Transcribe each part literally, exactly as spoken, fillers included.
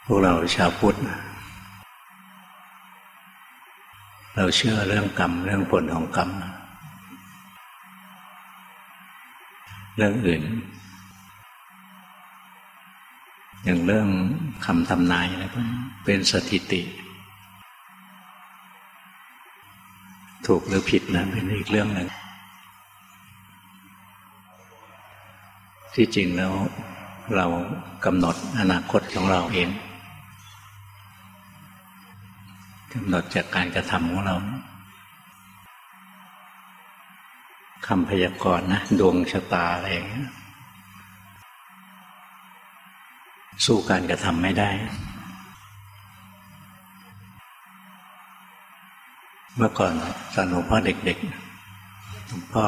วกเราชาวพุทธเราเชื่อเรื่องกรรมเรื่องผลของกรรมเรื่องอื่นอย่างเรื่องคำทำนายอะไรพวกนี้เป็นสถิติถูกหรือผิดนะเป็นอีกเรื่องหนึ่งที่จริงแล้วเรากำหนดอนาคตของเราเองกำหนดจากการกระทำของเราคำพยากรณ์นะดวงชะตาอะไรอย่างเงี้ยสู้การกระทำไม่ได้เมื่อก่อนตอนหลวงพ่อเด็กๆหลวงพ่อ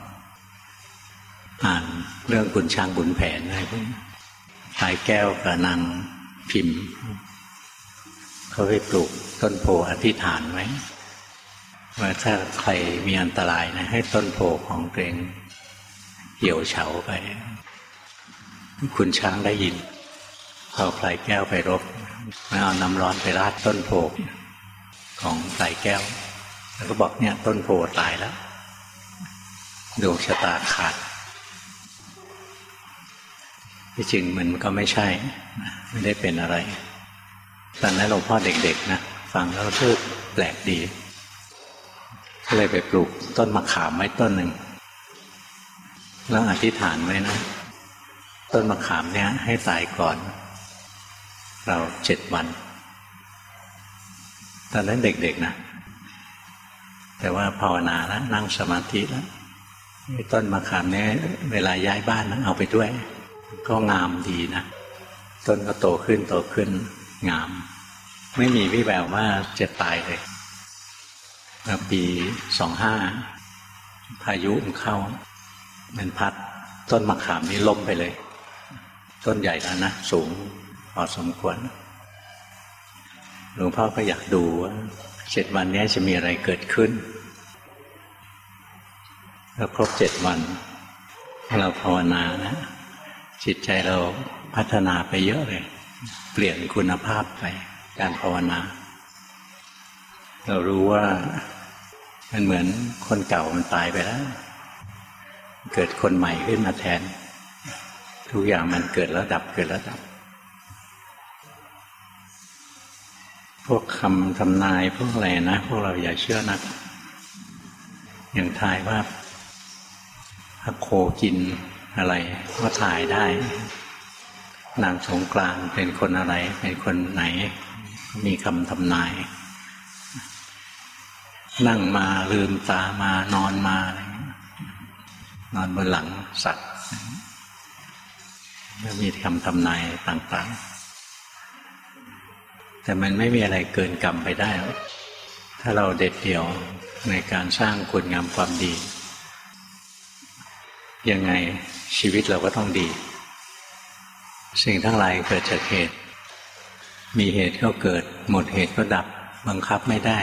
อ่านเรื่องขุนช้างขุนแผนอะไรพวกนี้ชายแก้วกับนางพิมพ์เขาไปปลูกต้นโพอธิษฐานไว้ว่าถ้าใครมีอันตรายนะให้ต้นโพของตัวเองเหี่ยวเฉาไปขุนช้างได้ยินเอาพลายแก้วไปรบแล้วเอาน้ำร้อนไปราดต้นโพของพลายแก้วแล้วก็บอกเนี่ยต้นโพตายแล้วดวงชะตาขาดที่จริงมันก็ไม่ใช่ไม่ได้เป็นอะไรตอนนั้นหลวงพ่อเด็กๆนะฟังแล้วรู้สึกแปลกดีก็เลยไปปลูกต้นมะขามไว้ต้นหนึ่งแล้วอธิษฐานไว้นะต้นมะขามเนี่ยให้ตายก่อนเราเจ็ดวันตอนนั้นเด็กๆนะแต่ว่าภาวนาแล้วนั่งสมาธิแล้วต้นมะขามเนี่ยเวลาย้ายบ้านนะเอาไปด้วยก็งามดีนะต้นก็โตขึ้นโตขึ้นงามไม่มีวิแววว่าจะตายเลยปีสองห้าพายุมันเข้ามันพัดต้นมะขามนี่ล้มไปเลยต้นใหญ่แล้วนะสูงพอสมควรหลวงพ่อก็อยากดูว่าเจ็ดวันนี้จะมีอะไรเกิดขึ้นแล้วครบเจ็ดวันเราภาวนานะจิตใจเราพัฒนาไปเยอะเลยเปลี่ยนคุณภาพไปการภาวนาเรารู้ว่ามันเหมือนคนเก่ามันตายไปแล้วเกิดคนใหม่ขึ้นมาแทนทุกอย่างมันเกิดแล้วดับเกิดแล้วดับพวกคำทำนายพวกอะไรนะพวกเราอย่าเชื่อนักอย่างทายว่าพระโคกินอะไรก็ถ่ายได้นางสงกรานต์เป็นคนอะไรเป็นคนไหนมีคำทำนายนั่งมาลืมตามานอนมานอนบนหลังสัตว์แล้วมีคำทำนายต่างๆแต่มันไม่มีอะไรเกินกรรมไปได้ถ้าเราเด็ดเดี่ยวในการสร้างคุณงามความดียังไงชีวิตเราก็ต้องดีสิ่งทั้งหลายเกิดจากเหตุมีเหตุก็เกิดหมดเหตุก็ดับบังคับไม่ได้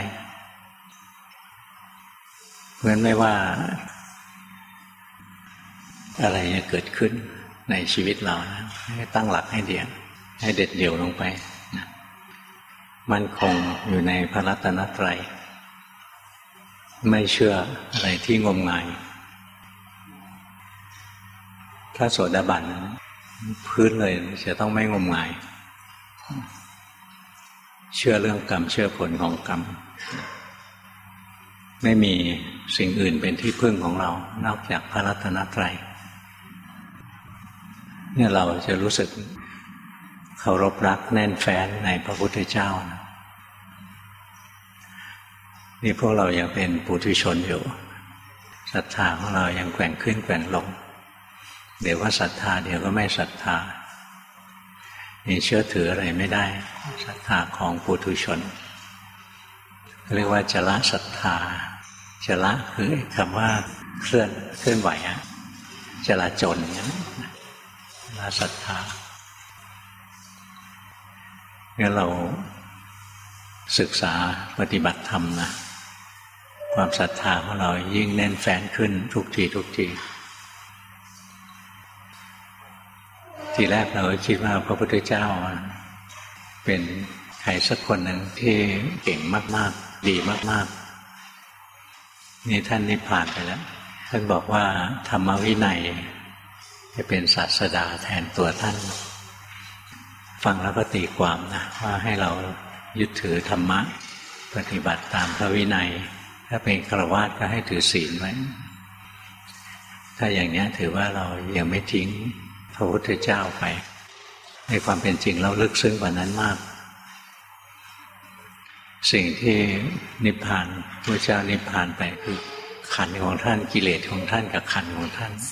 เพราะฉะนั้นไม่ว่าอะไรจะเกิดขึ้นในชีวิตเรานะให้ตั้งหลักให้เดี่ยวให้เด็ดเดี่ยวลงไปนะมั่นคงอยู่ในพระรัตนตรัยไม่เชื่ออะไรที่งมงายถ้าโสดาบันพื้นเลยจะต้องไม่งมงายเชื่อเรื่องกรรมเชื่อผลของกรรมไม่มีสิ่งอื่นเป็นที่พึ่งของเรานอกจากพระรัตนตรัยเนี่ยเราจะรู้สึกเคารพรักแน่นแฟ้นในพระพุทธเจ้านะนี่พวกเรายังเป็นปุถุชนอยู่ศรัทธาของเรายังแกว่งขึ้นแกว่งลงเดี๋ยวว่าศรัทธาเดี๋ยวก็ไม่ศรัทธานี่เชื่อถืออะไรไม่ได้ศรัทธาของปุถุชนเรียกว่าจละศรัทธาจละคือคำว่าเคลื่อนเคลื่อนไหวอะจลาจลเนี่ยละศรัทธางั้นเราศึกษาปฏิบัติธรรมนะความศรัทธาของเรายิ่งแน่นแฟ้นขึ้นทุกทีทุกทีทีแรกเราคิดว่าพระพุทธเจ้าเป็นใครสักคนหนึ่งที่เก่งมากๆดีมากๆนี่ท่านนิพพานไปแล้วท่านบอกว่าธรรมวินัยจะเป็นศาสดาแทนตัวท่านฟังแล้วก็ตีความนะว่าให้เรายึดถือธรรมะปฏิบัติตามพระวินัยถ้าเป็นฆราวาสก็ให้ถือศีลไว้ถ้าอย่างนี้ถือว่าเรายังไม่ทิ้งพระพุทธเจ้าไปในความเป็นจริงเราลึกซึ้งกว่านั้นมากสิ่งที่นิพพานพระเจ้านิพพานไปคือขันธ์ของท่านกิเลสของท่านกับขันธ์ของท่าน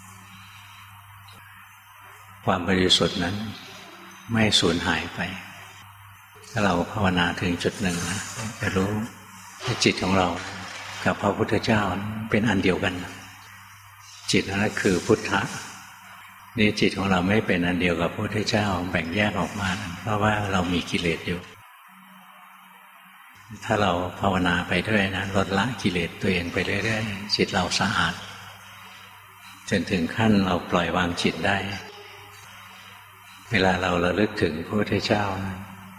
ความบริสุทธิ์นั้นไม่สูญหายไปถ้าเราภาวนาถึงจุดหนึ่งนะจะรู้ว่าจิตของเรากับพระพุทธเจ้าเป็นอันเดียวกันจิตนั้นคือพุทธะนี่จิตของเราไม่เป็นอันเดียวกับพระพุทธเจ้าแบ่งแยกออกมาเพราะว่าเรามีกิเลสอยู่ถ้าเราภาวนาไปด้วยนะลดละกิเลสตัวเองไปเรื่อยๆจิตเราสะอาดจนถึงขั้นเราปล่อยวางจิตได้เวลาเราระลึกถึงพระพุทธเจ้านะ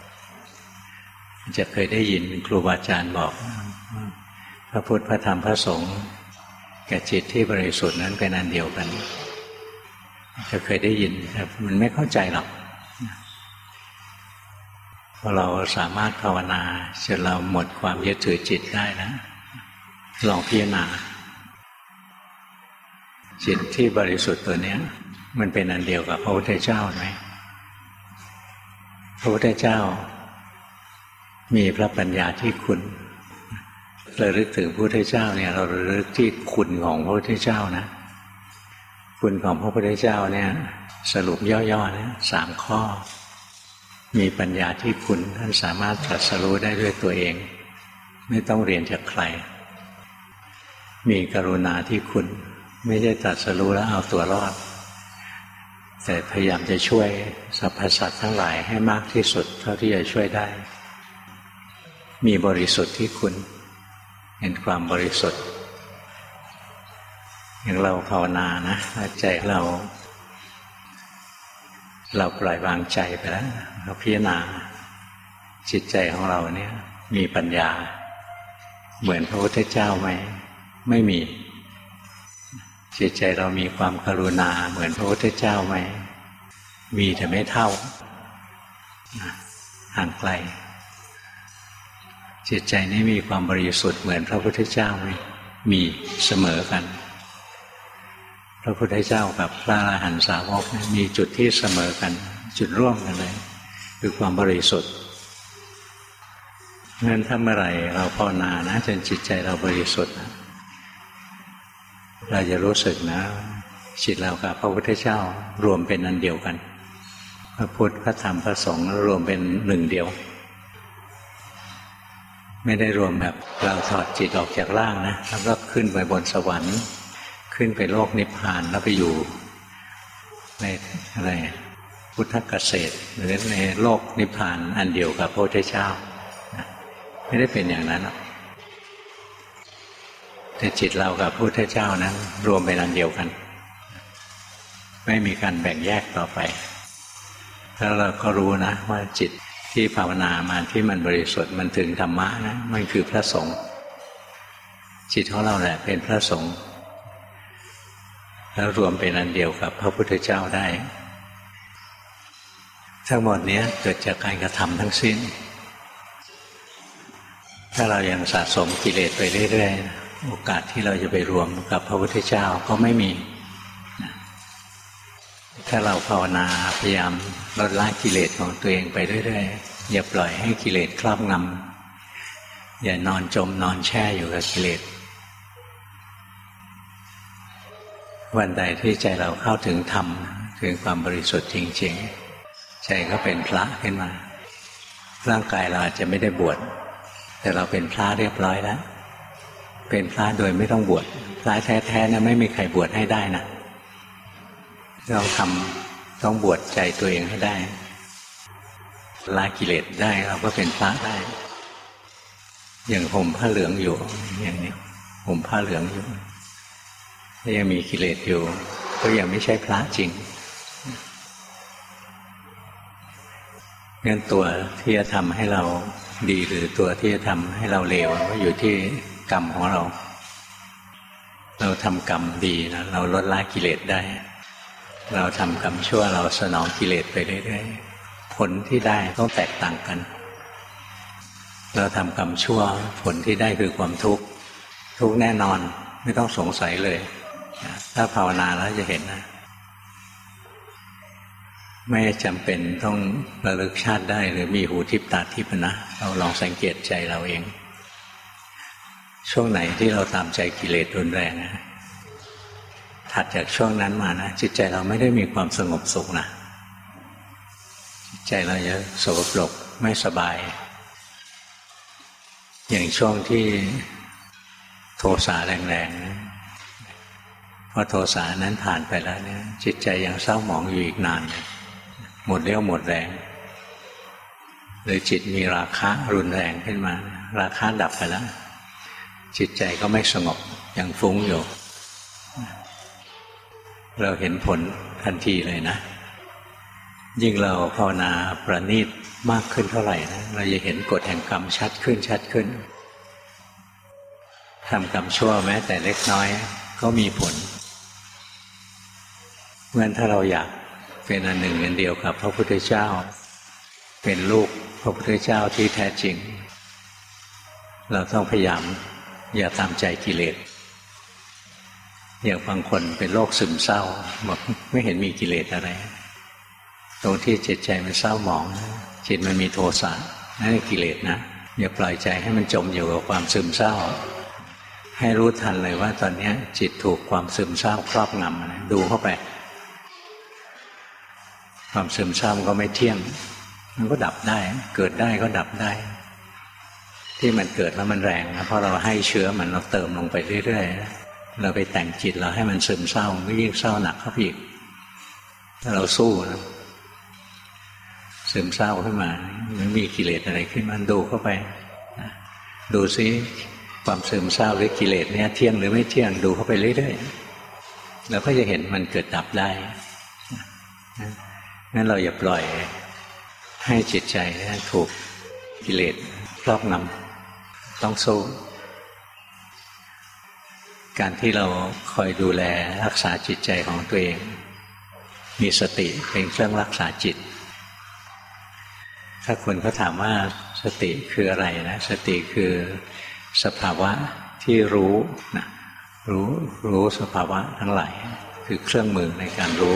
จะเคยได้ยินครูบาอาจารย์บอกพระพุทธพระธรรมพระสงฆ์กับจิตที่บริสุทธิ์นั้นเป็นอันเดียวกันจะเคยได้ยินแต่มันไม่เข้าใจหรอกพอเราสามารถภาวนาจนเราหมดความยึดถือจิตได้นะลองพิจารณาจิตที่บริสุทธิ์ตัวนี้มันเป็นอันเดียวกับพระพุทธเจ้าไหมพระพุทธเจ้ามีพระปัญญาที่คุณระลึกถึงพระพุทธเจ้าเนี่ยเราระลึกที่คุณของพระพุทธเจ้านะคุณของพระพุทธเจ้าเนี่ยสรุปย่อๆนะสามข้อมีปัญญาที่คุณท่านสามารถตรัสรู้ได้ด้วยตัวเองไม่ต้องเรียนจากใครมีกรุณาที่คุณไม่ใช่ตรัสรู้แล้วเอาตัวรอดแต่พยายามจะช่วยสรรพสัตว์ทั้งหลายให้มากที่สุดเท่าที่จะช่วยได้มีบริสุทธิ์ที่คุณเห็นความบริสุทธิ์อย่างเราภาวนานะใจเราเราปล่อยวางใจไปแล้วเราพิจารณาจิตใจของเราเนี่ยมีปัญญาเหมือนพระพุทธเจ้าไหมไม่มีจิตใจเรามีความกรุณาเหมือนพระพุทธเจ้าไหมมีแต่ไม่เท่าห่างไกลจิตใจนี้มีความบริสุทธิ์เหมือนพระพุทธเจ้าไหมมีเสมอกันพระพุทธเจ้ากับพระอรหันตสาวกมีจุดที่เสมอกันจุดร่วมกันเลยคือความบริสุทธิ์งั้นถ้าเมื่อไหร่เราภาวนานะจนจิตใจเราบริสุทธิ์เราจะรู้สึกนะจิตเรากับพระพุทธเจ้ารวมเป็นอันเดียวกันพระพุทธพระธรรมพระสงฆ์รวมเป็นหนึ่งเดียวไม่ได้รวมแบบเราถอดจิตออกจากร่างนะแล้วก็ขึ้นไปบนสวรรค์ขึ้นไปโลกนิพพานแล้วไปอยู่ในอะไรพุทธเกษตรหรือในโลกนิพพานอันเดียวกับพระพุทธเจ้าไม่ได้เป็นอย่างนั้นหรอกแต่จิตเรากับพระพุทธเจ้านั้นรวมเป็นอันเดียวกันไม่มีการแบ่งแยกต่อไปแล้วเราก็รู้นะว่าจิตที่ภาวนามาที่มันบริสุทธิ์มันถึงธรรมะนะมันคือพระสงฆ์จิตของเราแหละเป็นพระสงฆ์แล้วรวมเป็นอันเดียวกับพระพุทธเจ้าได้ทั้งหมดนี้เกิดจากการกระทำทั้งสิ้นถ้าเรายังสะสมกิเลสไปเรื่อยๆโอกาสที่เราจะไปรวมกับพระพุทธเจ้าก็ไม่มีถ้าเราภาวนาพยายามลดละกิเลสของตัวเองไปเรื่อยๆอย่าปล่อยให้กิเลสครอบงำอย่านอนจมนอนแช่อยู่กับกิเลสวันใดที่ใจเราเข้าถึงธรรมถึงความบริสุทธิ์จริงๆใจก็เป็นพระขึ้นมาร่างกายเราอาจจะไม่ได้บวชแต่เราเป็นพระเรียบร้อยแล้วเป็นพระโดยไม่ต้องบวชพระแท้ๆเนี่ยไม่มีใครบวชให้ได้นะเราทำต้องบวชใจตัวเองให้ได้ละกิเลสได้เราก็เป็นพระได้อย่างห่มผ้าเหลืองอยู่อย่างนี้ห่มผ้าเหลืองอยู่ถ้ายังมีกิเลสอยู่ก็ยังไม่ใช่พระจริงงั้นตัวที่จะทำให้เราดีหรือตัวที่จะทำให้เราเลวก็อยู่ที่กรรมของเราเราทำกรรมดีนะเราลดละกิเลสได้เราทำกรรมชั่วเราสนองกิเลสไปเรื่อยๆผลที่ได้ต้องแตกต่างกันเราทำกรรมชั่วผลที่ได้คือความทุกข์ทุกข์แน่นอนไม่ต้องสงสัยเลยถ้าภาวนาแล้วจะเห็นนะไม่จำเป็นต้องระลึกชาติได้หรือมีหูทิพตาทิพนะเราลองสังเกตใจเราเองช่วงไหนที่เราตามใจกิเลสรุนแรงนะถัดจากช่วงนั้นมานะจิตใจเราไม่ได้มีความสงบสุขนะจิตใจเราจะสกปรกไม่สบายอย่างช่วงที่โทสะแรงๆนะพอโทสะนั้นผ่านไปแล้วเนี่ยจิตใจยังเศร้าหมองอยู่อีกนานเลยหมดเรี่ยวหมดแรงหรือจิตมีราคะรุนแรงขึ้นมาราคะดับไปแล้วจิตใจก็ไม่สงบยังฟุ้งอยู่เราเห็นผลทันทีเลยนะยิ่งเราภาวนาประณีตมากขึ้นเท่าไหร่นะเราจะเห็นกฎแห่งกรรมชัดขึ้นชัดขึ้นทำกรรมชั่วแม้แต่เล็กน้อยก็มีผลเมื่อถ้าเราอยากเป็นอันหนึ่งอันเดียวกับพระพุทธเจ้าเป็นลูกพระพุทธเจ้าที่แท้จริงเราต้องพยายามอย่าตามใจกิเลสอย่างบางคนเป็นโรคซึมเศร้าบอกไม่เห็นมีกิเลสอะไรตรงที่จิตใจมันเศร้าหมองจิตมันมีโทสะนั่นกิเลสนะอย่าปล่อยใจให้มันจมอยู่กับความซึมเศร้าให้รู้ทันเลยว่าตอนนี้จิตถูกความซึมเศร้าครอบงำนะดูเข้าไปความซึมเศร้ามันก็ไม่เที่ยงมันก็ดับได้เกิดได้ก็ดับได้ที่มันเกิดแล้วมันแรงนะเพราะเราให้เชื้อมันเราเติมลงไปเรื่อยๆเราไปแต่งจิตเราให้มันซึมเศร้ามันก็ยิ่งเศร้าหนักเข้าไปอีกถ้าเราสู้นะซึมเศร้าขึ้นมามันมีกิเลสอะไรขึ้นมาดูเข้าไปดูซิความซึมเศร้าหรือกิเลสเนี่ยเที่ยงหรือไม่เที่ยงดูเข้าไปเรื่อยๆเราก็จะเห็นมันเกิดดับได้งั้นเราอย่าปล่อยให้จิตใจถูกกิเลสครอบงำต้องสู้การที่เราคอยดูแลรักษาจิตใจของตัวเองมีสติเป็นเครื่องรักษาจิตถ้าคนเขาถามว่าสติคืออะไรนะสติคือสภาวะที่รู้นะรู้รู้สภาวะทั้งหลายคือเครื่องมือในการรู้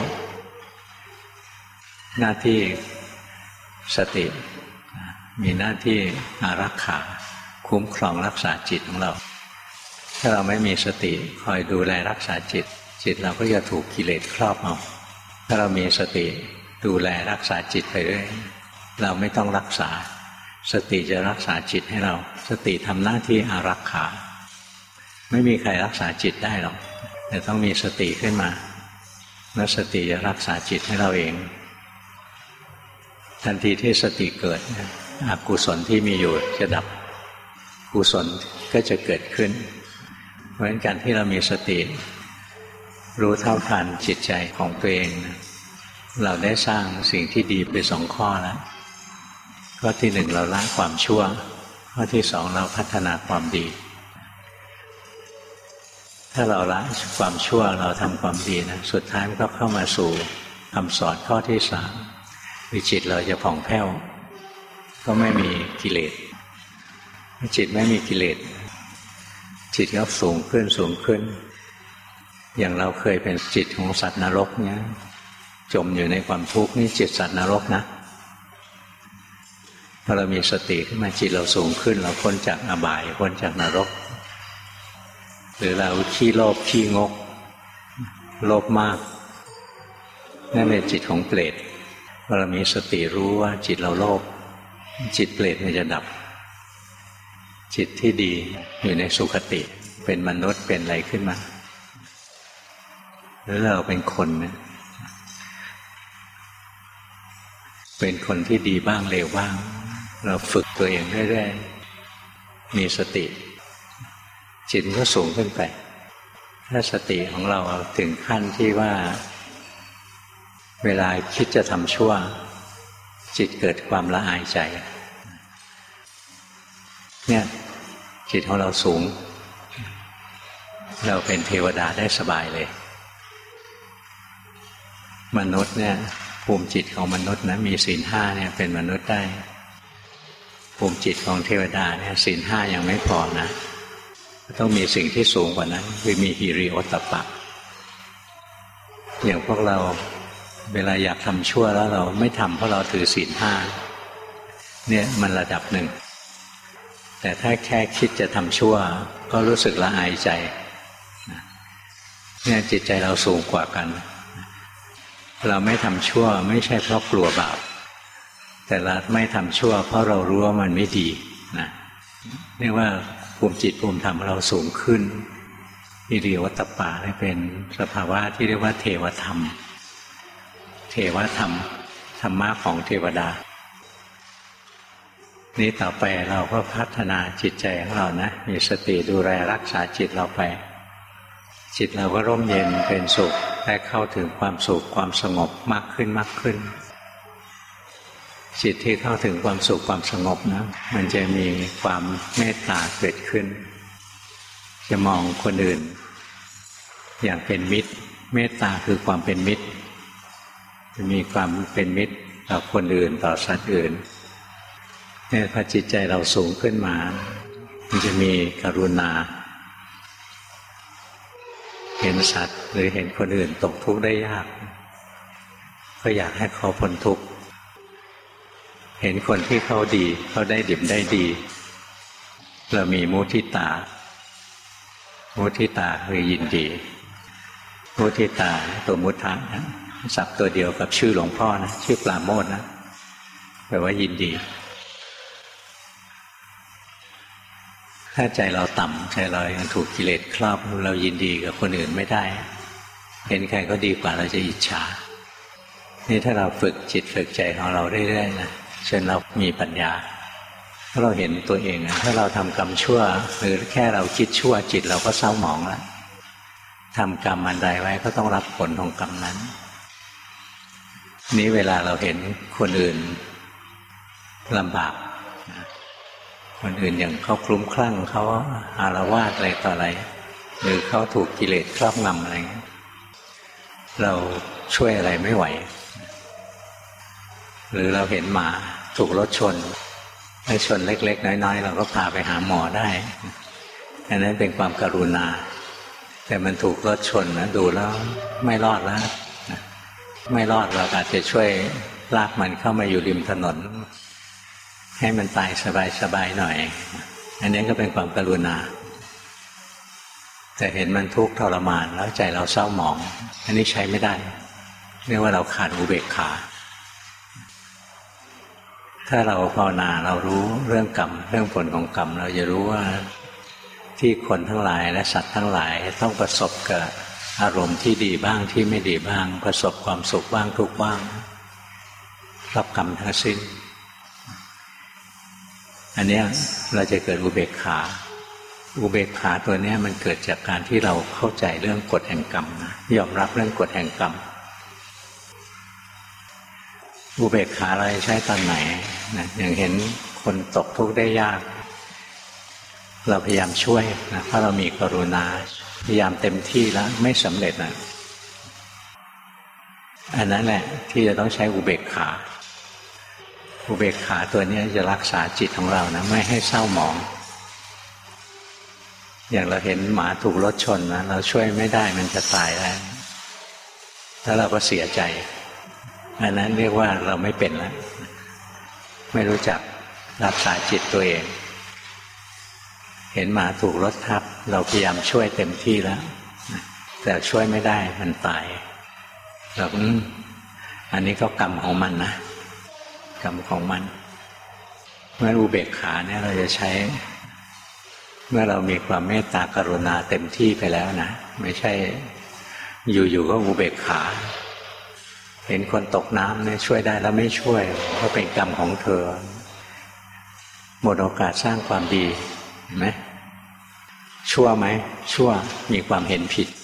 หน้าที่สติมีหน้าที่อารักขาคุ้มครองรักษาจิตของเราถ้าเราไม่มีสติคอยดูแลรักษาจิตจิตเราก็จะถูกกิเลสครอบเอาถ้าเรามีสติดูแลรักษาจิตไปเรื่อยเราไม่ต้องรักษาสติจะรักษาจิตให้เราสติทำหน้าที่อารักขาไม่มีใครรักษาจิตได้หรอกแต่ต้องมีสติขึ้นมาแล้วสติจะรักษาจิตให้เราเองทันทีที่สติเกิดอกุศลที่มีอยู่จะดับกุศลก็จะเกิดขึ้นเพราะฉะนั้นการที่เรามีสติรู้เท่าทันจิตใจของตัวเองเราได้สร้างสิ่งที่ดีไปสองข้อแล้วข้อที่หนึ่งเราละความชั่วข้อที่สองเราพัฒนาความดีถ้าเราละความชั่วเราทำความดีนะสุดท้ายมันก็เข้ามาสู่คำสอนข้อที่สามวิจิตเราจะผ่องแผ้วก็ไม่มีกิเลสจิตไม่มีกิเลสจิตก็สูงขึ้นสูงขึ้นอย่างเราเคยเป็นจิตของสัตว์นรกเนี้ยจมอยู่ในความทุกข์นี่จิตสัตว์นรกนะพอเรามีสติขึ้นมาจิตเราสูงขึ้นเราพ้นจากอบายพ้นจากนรกหรือเราขี้โลภขี้งกโลภมากนั่นเป็นจิตของเปรตพอเรามีสติรู้ว่าจิตเราโลภจิตเปรตมันจะดับจิตที่ดีอยู่ในสุคติเป็นมนุษย์เป็นอะไรขึ้นมาหรือเราเป็นคนนะเป็นคนที่ดีบ้างเลวบ้างเราฝึกตัวเองเรื่อยๆมีสติจิตก็สูงขึ้นไปถ้าสติของเราถึงขั้นที่ว่าเวลาคิดจะทำชั่วจิตเกิดความละอายใจเนี่ยจิตของเราสูงเราเป็นเทวดาได้สบายเลยมนุษย์เนี่ยภูมิจิตของมนุษย์นะมีศีลห้าเนี่ยเป็นมนุษย์ได้ภูมิจิตของเทวดาเนี่ยศีลห้ายังไม่พอนะต้องมีสิ่งที่สูงกว่านั้นคือมีหิริโอตตัปปะอย่างพวกเราเวลาอยากทำชั่วแล้วเราไม่ทำเพราะเราถือศีลห้าเนี่ยมันระดับหนึ่งแต่ถ้าแค่คิดจะทำชั่วก็รู้สึกละอายใจเนี่ยจิตใจเราสูงกว่ากันเราไม่ทำชั่วไม่ใช่เพราะกลัวบาปแต่เราไม่ทำชั่วเพราะเรารู้ว่ามันไม่ดีนะเรียกว่าภูมิจิตภูมิธรรมเราสูงขึ้นหิริโอตตัปปะเป็นสภาวะที่เรียกว่าเทวธรรมเทวธรรมธรรมะของเทวดานี้ต่อไปเราก็พัฒนาจิตใจของเรานะมีสติดูแลรักษาจิตเราไปจิตเราก็ร่มเย็นเป็นสุขได้เข้าถึงความสุขความสงบมากขึ้นมากขึ้นจิตที่เข้าถึงความสุขความสงบนะมันจะมีความเมตตาเกิดขึ้นจะมองคนอื่นอย่างเป็นมิตรเมตตาคือความเป็นมิตรจะมีความเป็นมิตรต่อคนอื่นต่อสัตว์อื่นเนี่ยพอจิตใจเราสูงขึ้นมามันจะมีกรุณาเห็นสัตว์หรือเห็นคนอื่นตกทุกข์ได้ยากก็อยากให้เขาพ้นทุกข์เห็นคนที่เขาดีเขาได้ดิบได้ดีเรามีมุทิตามุทิตาคือยินดีมุทิตาตัวมุทะนะศัพท์ตัวเดียวกับชื่อหลวงพ่อนะชื่อปราโมทย์นะแปลว่ายินดีถ้าใจเราต่ำใจเรายังถูกกิเลสครอบเรายินดีกับคนอื่นไม่ได้เห็นใครก็ดีกว่าเราจะอิจฉานี่ถ้าเราฝึกจิตฝึกใจของเราเรื่อยๆนะจนเรามีปัญญาถ้าเราเห็นตัวเองถ้าเราทำกรรมชั่วหรือแค่เราคิดชั่วจิตเราก็เศร้าหมองแล้วทำกรรมอันใดไว้ก็ต้องรับผลของกรรมนั้นนี้เวลาเราเห็นคนอื่นลำบากคนอื่นอย่างเขาคลุ้มคลั่งเขาอาละวาดอะไรต่ออะไรหรือเขาถูกกิเลสครอบงำอะไรเงี้ยเราช่วยอะไรไม่ไหวหรือเราเห็นหมาถูกรถชนให้ชนเล็กๆน้อยๆเราก็พาไปหาหมอได้อันนั้นเป็นความกรุณาแต่มันถูกรถชนนะดูแล้วไม่รอดแล้วไม่รอดเราอาจจะช่วยลากมันเข้ามาอยู่ริมถนนให้มันตายสบายๆหน่อยอันนี้ก็เป็นความกรุณาแต่เห็นมันทุกข์ทรมานแล้วใจเราเศร้าหมองอันนี้ใช้ไม่ได้เรียกว่าเราขาดอุเบกขาถ้าเราภาวนาเรารู้เรื่องกรรมเรื่องผลของกรรมเราจะรู้ว่าที่คนทั้งหลายและสัตว์ทั้งหลายต้องประสบกับอารมณ์ที่ดีบ้างที่ไม่ดีบ้างประสบความสุขบ้างทุกข์บ้างรับกรรมทั้งสิ้นอันนี้เราจะเกิดอุเบกขาอุเบกขาตัวนี้มันเกิดจากการที่เราเข้าใจเรื่องกฎแห่งกรรมนะยอมรับเรื่องกฎแห่งกรรมอุเบกขาเราใช้ตอนไหนนะอย่างเห็นคนตกทุกข์ได้ยากเราพยายามช่วยนะถ้าเรามีกรุณาพยายามเต็มที่แล้วไม่สำเร็จนะอันนั้นแหละที่จะต้องใช้อุเบกขาอุเบกขาตัวนี้จะรักษาจิตของเรานะไม่ให้เศร้าหมองอย่างเราเห็นหมาถูกรถชนนะเราช่วยไม่ได้มันจะตายแล้วแล้วเราก็เสียใจอันนั้นเรียกว่าเราไม่เป็นแล้วไม่รู้จักรักษาจิตตัวเองเห็นหมาถูกรถทับเราพยายามช่วยเต็มที่แล้วแต่ช่วยไม่ได้มันตายเราอันนี้ก็กรรมของมันนะกรรมของมันเมื่ออุเบกขาเนี่ยเราจะใช้เมื่อเรามีความเมตตากรุณาเต็มที่ไปแล้วนะไม่ใช่อยู่ๆก็อุเบกขาเห็นคนตกน้ำเนี่ยช่วยได้แล้วไม่ช่วยก็เป็นกรรมของเธอหมดโอกาสสร้างความดีเห็นไหมชั่วไหมชั่วมีความเห็นผิด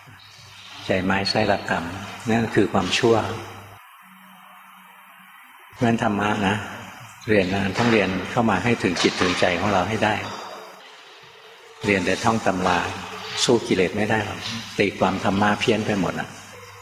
ใจไม้ไส้ละกรรมนั่นคือความชั่วเพราะฉะนั้นธรรมะนะเรียนนะต้องเรียนเข้ามาให้ถึงจิตถึงใจของเราให้ได้เรียนแต่ท่องตำราสู้กิเลสไม่ได้หรอกตีความธรรมะเพี้ยนไปหมดอ่ะ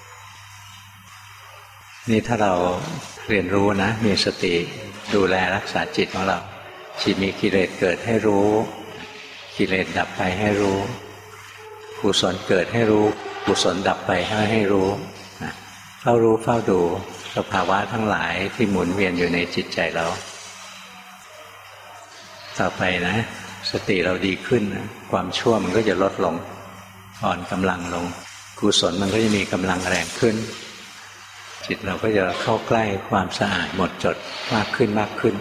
นี่ถ้าเราเรียนรู้นะมีสติดูแลรักษาจิตของเราจิตมีกิเลสเกิดให้รู้กิเลสดับไปให้รู้กุศลเกิดให้รู้กุศลดับไปให้ให้รู้เฝ้ารู้เฝ้าดูสภาวะทั้งหลายที่หมุนเวียนอยู่ในจิตใจเราต่อไปนะสติเราดีขึ้นนะความชั่วมันก็จะลดลงอ่อนกำลังลงกุศลมันก็จะมีกำลังแรงขึ้นจิตเราก็จะเข้าใกล้ความสะอาดหมดจดมากขึ้นมากขึ้น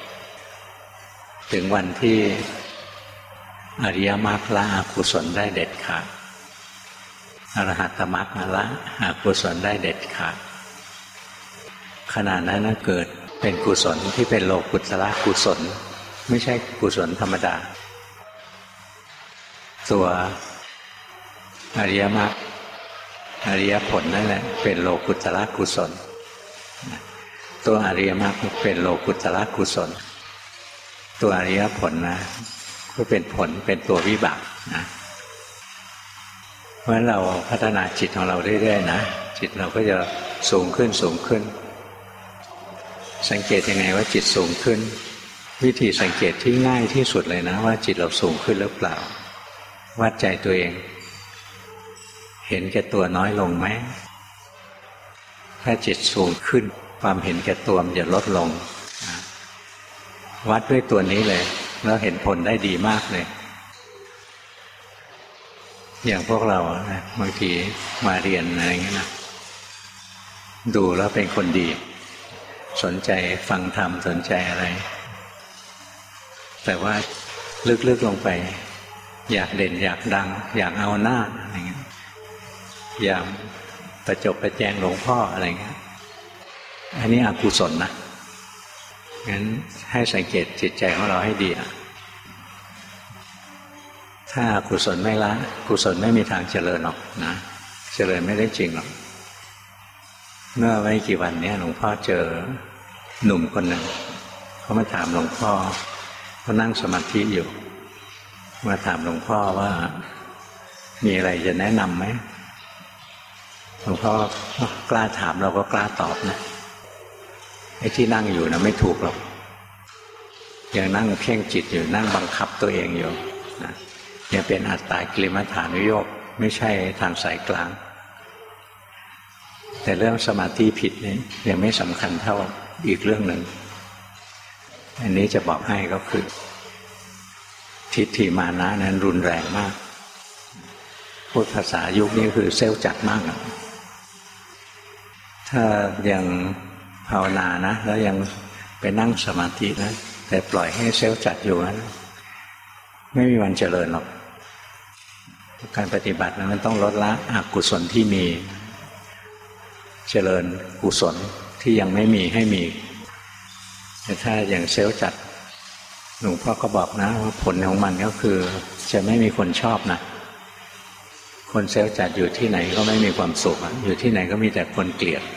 ถึงวันที่อริยมรรคละอกุศลได้เด็ดขาดอรหัตตมรรคละอกุศลได้เด็ดขาดขณะนั้นเกิดเป็นกุศลที่เป็นโลกุตระกุศลไม่ใช่กุศลธรรมดาตัวอริยมรรคอริยผลนั่นแหละเป็นโลกุตระกุศลตัวอริยมรรคเป็นโลกุตระกุศลตัวอริยผลนะก็เป็นผลเป็นตัววิบากนะเพราะฉะนั้นเราพัฒนาจิตของเราเรื่อยๆนะจิตเราก็จะสูงขึ้นสูงขึ้นสังเกตยังไงว่าจิตสูงขึ้นวิธีสังเกตที่ง่ายที่สุดเลยนะว่าจิตเราสูงขึ้นหรือเปล่าวัดใจตัวเองเห็นแก่ตัวน้อยลงไหมถ้าจิตสูงขึ้นความเห็นแก่ตัวมันจะลดลงวัดด้วยตัวนี้เลยแล้วเห็นผลได้ดีมากเลยอย่างพวกเรานะบางทีมาเรียนอะไรอย่างนี้นะดูแล้วเป็นคนดีสนใจฟังธรรมสนใจอะไรแต่ว่าลึกๆลงไปอยากเด่นอยากดังอยากเอาหน้าอะไรเงี้ยอยากประจบประแจงหลวงพ่ออะไรเงี้ยอันนี้อกุศลนะงั้นให้สังเกตจิตใจของเราให้ดีอะถ้ากุศลไม่ละกุศลไม่มีทางเจริญหรอกนะเจริญไม่ได้จริงหรอกเมื่อไม่กี่วันนี้หลวงพ่อเจอหนุ่มคนหนึ่งเขามาถามหลวงพ่อเขานั่งสมาธิอยู่มาถามหลวงพ่อว่ามีอะไรจะแนะนำไหมหลวงพ่อกล้าถามเราก็กล้าตอบนะไอ้ที่นั่งอยู่นะไม่ถูกหรอกยังนั่งเพ่งจิตอยู่นั่งบังคับตัวเองอยู่นะยังเป็นอัตตากิลมัฏฐานุโยคไม่ใช่ทางสายกลางแต่เรื่องสมาธิผิดนี่ยังไม่สำคัญเท่าอีกเรื่องหนึ่งอันนี้จะบอกให้ก็คือทิฏฐิมานะนั้นรุนแรงมากพูดภาษายุคนี้คือเซลล์จัดมากถ้ายังภาวนานะแล้วยังไปนั่งสมาธินะแต่ปล่อยให้เซลล์จัดอยู่นั้นไม่มีวันเจริญหรอกการปฏิบัตินั้นมันต้องลดละอกุศลที่มีเจริญกุศลที่ยังไม่มีให้มีแต่ถ้าอย่างเซลล์จัดหลวงพ่อก็บอกนะว่าผลของมันก็คือจะไม่มีคนชอบนะคนเซลล์จัดอยู่ที่ไหนก็ไม่มีความสุขอยู่ที่ไหนก็มีแต่คนเกลียด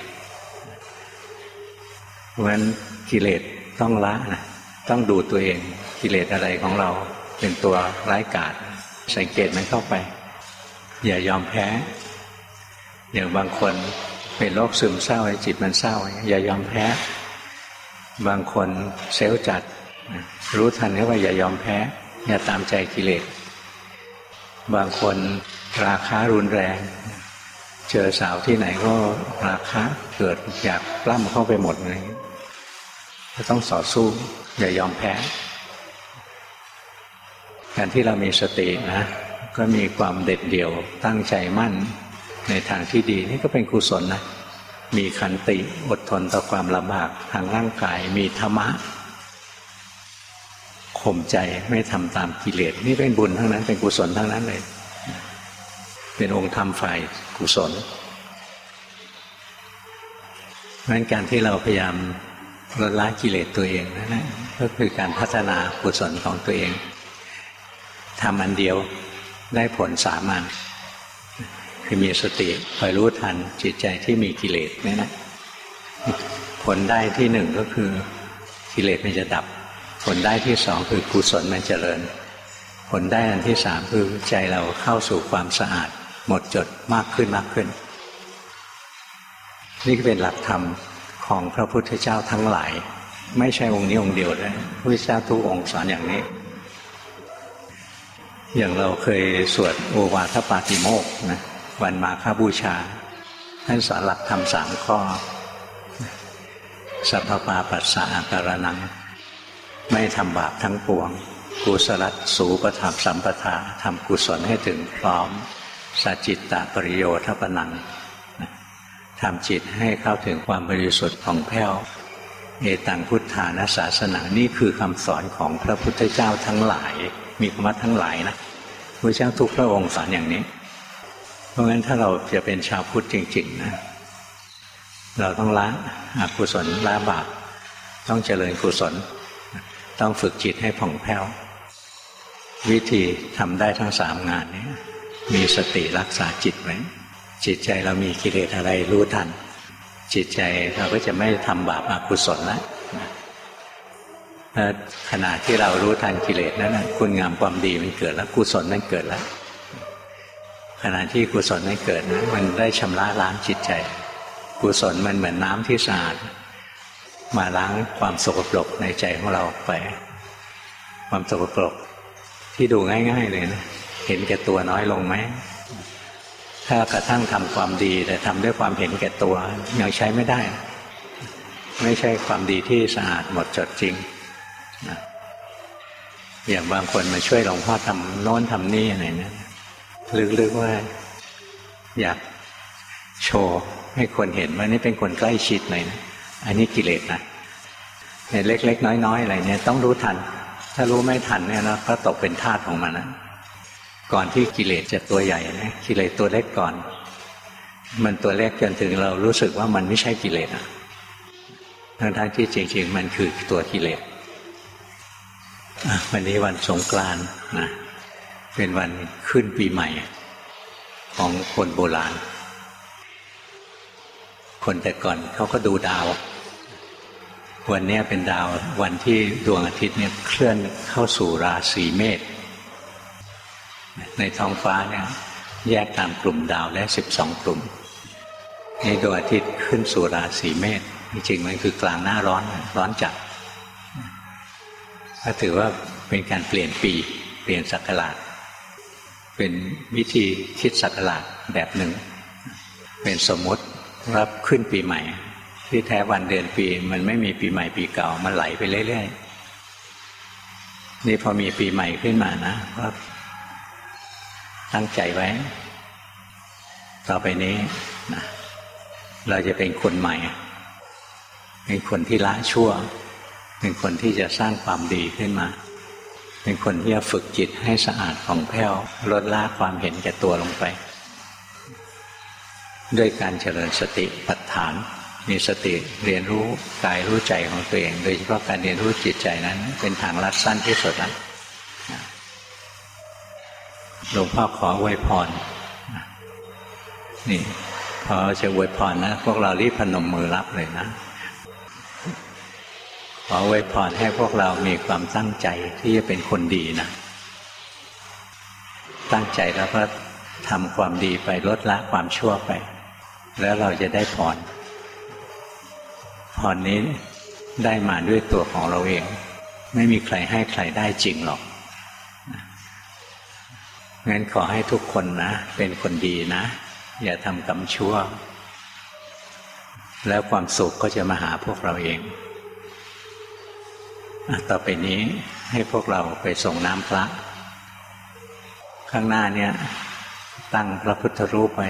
เพราะฉะนั้นกิเลสต้องละนะต้องดูตัวเองกิเลสอะไรของเราเป็นตัวร้ายกาจสังเกตมันเข้าไปอย่ายอมแพ้อย่างบางคนเป็นโรคซึมเศร้าจิตมันเศร้าอย่ายอมแพ้บางคนเซลล์จัดรู้ทันแค่ว่าอย่ายอมแพ้อย่าตามใจกิเลสบางคนราคะรุนแรงเจอสาวที่ไหนก็ราคะเกิดอยากปล้ำเข้าไปหมดอะไรก็ต้องต่อสู้อย่ายอมแพ้การที่เรามีสตินะก็มีความเด็ดเดี่ยวตั้งใจมั่นในทางที่ดีนี่ก็เป็นกุศลนะมีขันติอดทนต่อความลำบากทางร่างกายมีธรรมะข่มใจไม่ทำตามกิเลสนี่เป็นบุญทั้งนั้นเป็นกุศลทั้งนั้นเลยเป็นองค์ธรรมฝ่ายกุศลเพราะฉะนั้นการที่เราพยายามลดละกิเลสตัวเองนั่นแหละก็คือการพัฒนากุศลของตัวเองทำอันเดียวได้ผลสามอันคือมีสติคอยรู้ทันจิตใจที่มีกิเลสนี่นะผลได้ที่หนึ่งก็คือกิเลสมันจะดับผลได้ที่สองคือกุศลมันเจริญผลได้อันที่สามคือใจเราเข้าสู่ความสะอาดหมดจดมากขึ้นมากขึ้นนี่เป็นหลักธรรมของพระพุทธเจ้าทั้งหลายไม่ใช่องค์นี้องค์เดียวด้วยพระพุทธเจ้าทุกองค์สอนอย่างนี้อย่างเราเคยสวดโอวาทปาติโมกข์นะวันมาฆบูชาท่านสอนหลักธรรมสามข้อสัพพปาปัสสะอาการนังไม่ทำบาปทั้งปวงกุศลสูปธรรมสัมปทาทำกุศลให้ถึงพร้อมสัจจิตตปริโยทปนังทำจิตให้เข้าถึงความบริสุทธิ์ผ่องแผ้วเอตังพุทธานาศาสนานี่คือคำสอนของพระพุทธเจ้าทั้งหลายมีคำว่าทั้งหลายนะพระเจ้าทุกพระองค์สอนอย่างนี้เพราะงั้นถ้าเราจะเป็นชาวพุทธจริงๆนะเราต้องละอกุศลละบาปต้องเจริญกุศลต้องฝึกจิตให้ผ่องแผ้ววิธีทำได้ทั้งสามงานนี้มีสติรักษาจิตไว้จิตใจเรามีกิเลสอะไรรู้ทันจิตใจเราก็จะไม่ทำบาปอกุศลแล้วขณะที่เรารู้ทันกิเลสนั้นคุณงามความดีมันเกิดแล้วกุศลนั้นเกิดแล้วขณะที่กุศลนั้นเกิดนะมันได้ชำระล้างจิตใจกุศลมันเหมือนน้ำที่สะอาดมาล้างความสกปรกในใจของเราไปความสกปรกที่ดูง่ายๆเลยนะเห็นแก่ตัวน้อยลงไหมถ้ากระทั่งทำความดีแต่ทำด้วยความเห็นแก่ตัวยังใช้ไม่ได้ไม่ใช่ความดีที่สะอาดหมดจดจริงนะอย่างบางคนมาช่วยหลวงพ่อทำโน้นทำนี่อะไรเนี่ยลึกๆว่าอยากโชว์ให้คนเห็นว่านี่เป็นคนใกล้ชิดเลยนะอันนี้กิเลสนะในเล็กๆน้อยๆอะไรเนี่ยต้องรู้ทันถ้ารู้ไม่ทันเนี่ยนะก็ตกเป็นทาสของมันนะก่อนที่กิเลสจะตัวใหญ่นะกิเลสตัวเล็กก่อนมันตัวเล็กจนถึงเรารู้สึกว่ามันไม่ใช่กิเลสนะทั้งๆที่จริงๆมันคือตัวกิเลสวันนี้วันสงกรานต์นะเป็นวันขึ้นปีใหม่ของคนโบราณคนแต่ก่อนเขาก็ดูดาววันนี้เป็นดาววันที่ดวงอาทิตย์เนี่ยเคลื่อนเข้าสู่ราศีเมษในท้องฟ้าเนี่ยแยกตามกลุ่มดาวและสิบสองกลุ่มในดวงอาทิตย์ขึ้นสู่ราศีเมษจริงๆมันคือกลางหน้าร้อนร้อนจัดก็ถือว่าเป็นการเปลี่ยนปีเปลี่ยนศักราชเป็นวิธีคิดศักราชแบบหนึ่งเป็นสมมติว่าขึ้นปีใหม่ที่แท้วันเดือนปีมันไม่มีปีใหม่ปีเก่ามันไหลไปเรื่อยๆนี่พอมีปีใหม่ขึ้นมานะก็ตั้งใจไว้ต่อไปนี้นะเราจะเป็นคนใหม่เป็นคนที่ละชั่วเป็นคนที่จะสร้างความดีขึ้นมาเป็นคนที่จะฝึกจิตให้สะอาดผ่องแผ้วลดละความเห็นแก่ตัวลงไปด้วยการเจริญสติปัฏฐานมีสติเรียนรู้กายรู้ใจของตัวเองโดยเฉพาะการเรียนรู้จิตใจนั้นเป็นทางลัดสั้นที่สุดแล้วหลวงพ่อขออวยพรนี่พอจะอวยพรนะพวกเรารีบพนมมือรับเลยนะขออวยพรให้พวกเรามีความตั้งใจที่จะเป็นคนดีนะตั้งใจแล้วก็ทำความดีไปลดละความชั่วไปแล้วเราจะได้พรพรนี้ได้มาด้วยตัวของเราเองไม่มีใครให้ใครได้จริงหรอกงั้นขอให้ทุกคนนะเป็นคนดีนะอย่าทำกรรมชั่วแล้วความสุขก็จะมาหาพวกเราเองต่อไปนี้ให้พวกเราไปส่งน้ำพระข้างหน้าเนี่ยตั้งพระพุทธรูปไว้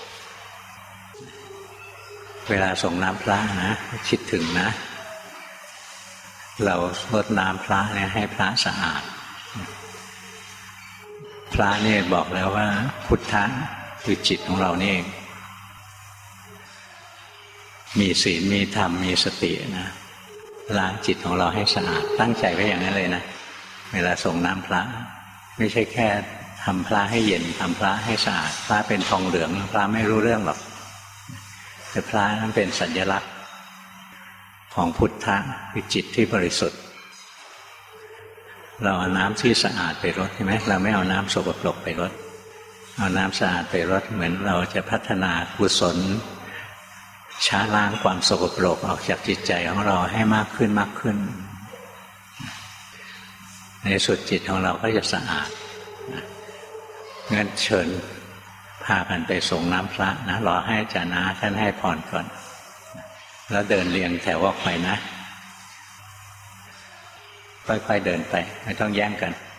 เวลาส่งน้ำพระนะคิดถึงนะเรารดน้ำพระเนี่ยให้พระสะอาดพระเนี่ยบอกแล้วว่าพุทธะคือจิตของเรานี่เองมีศีลมีธรรมมีสตินะล้างจิตของเราให้สะอาดตั้งใจไว้อย่างนั้นเลยนะเวลาส่งน้ำพระไม่ใช่แค่ทำพระให้เย็นทำพระให้สะอาดพระเป็นทองเหลืองพระไม่รู้เรื่องหรอกแต่พระนั้นเป็นสัญลักษณ์ของพุทธะคือจิตที่บริสุทธิ์เราเอาน้ำที่สะอาดไปรดใช่ไหมเราไม่เอาน้ำสกปรกไปรดเอาน้ำสะอาดไปรดเหมือนเราจะพัฒนากุศลช้าล้างความสกปรกออกจากจิตใจของเราให้มากขึ้นมากขึ้นในสุดจิตของเราก็จะสะอาดงั้นเชิญพากันไปส่งน้ำพระนะรอให้อาจารย์นาท่านให้พรก่อนแล้วเดินเรียงแถวออกไปนะค่อยๆเดินไปไม่ต้องแย่งกัน